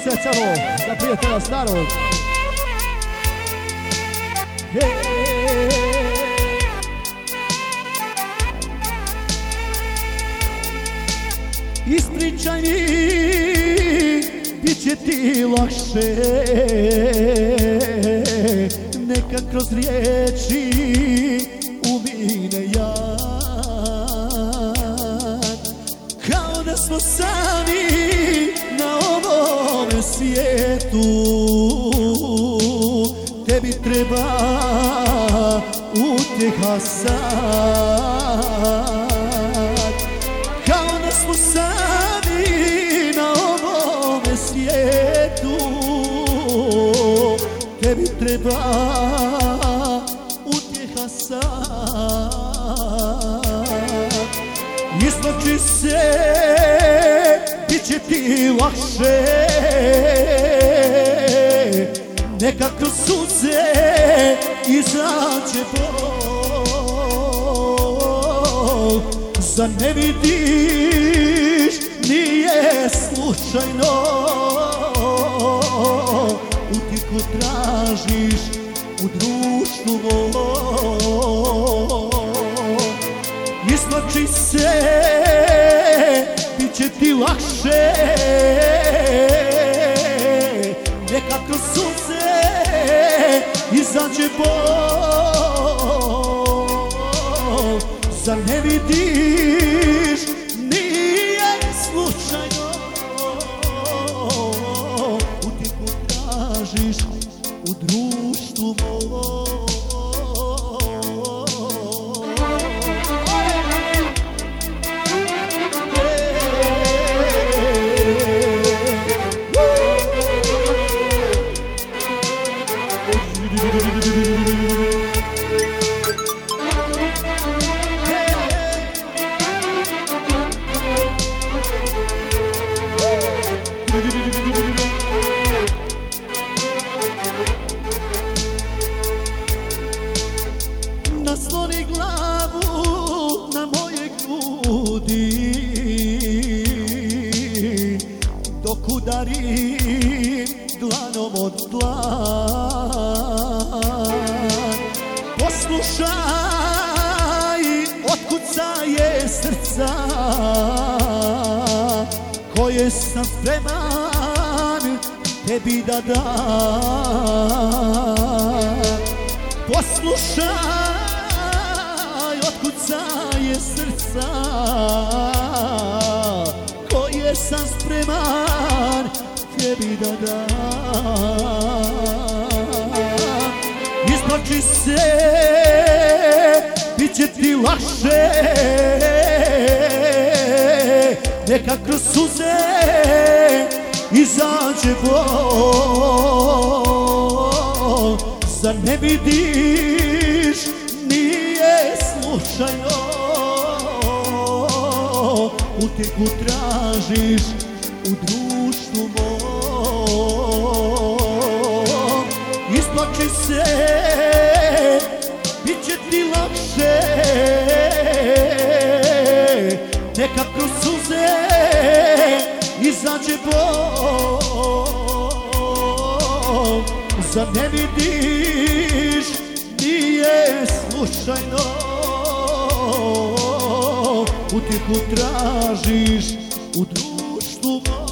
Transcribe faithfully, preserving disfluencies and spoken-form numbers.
Specijalno za prijatelja starog. Hey. Ispričaj mi, bit će ti lakše, neka kroz riječi umine jad. Kao da smo sami na ovome svijetu, tebi treba utjeha sad. Kao da smo sami na ovome svijetu, tebi treba utjeha sad. Iznoći se, bit će ti lakše, neka kroz suze izađe bol. Zar ne vidiš, nije slučajno, utjehu tražiš u društvu mom. Iznoći se, bit će ti lakše, neka kroz suze izađe bol. Zar ne vidiš, nije slučajno, utjehu tražiš u društvu mom. Nasloni glavu na moje grudi, dok udarim dlanom od dlan. Poslušaj, otkucaje srca koje sam spreman tebi da dam. Poslušaj, otkucaje srca koje sam spreman tebi da dam. Iznoći se, bit će ti lakše, neka kroz suze izađe bol. Zar ne vidiš, nije slučajno, utjehu tražiš u društvu mom. Isplači se, bit će ti lakše, neka kroz suze izađe bol. Zar ne vidiš, nije slučajno, utjehu tražiš u društvu mom.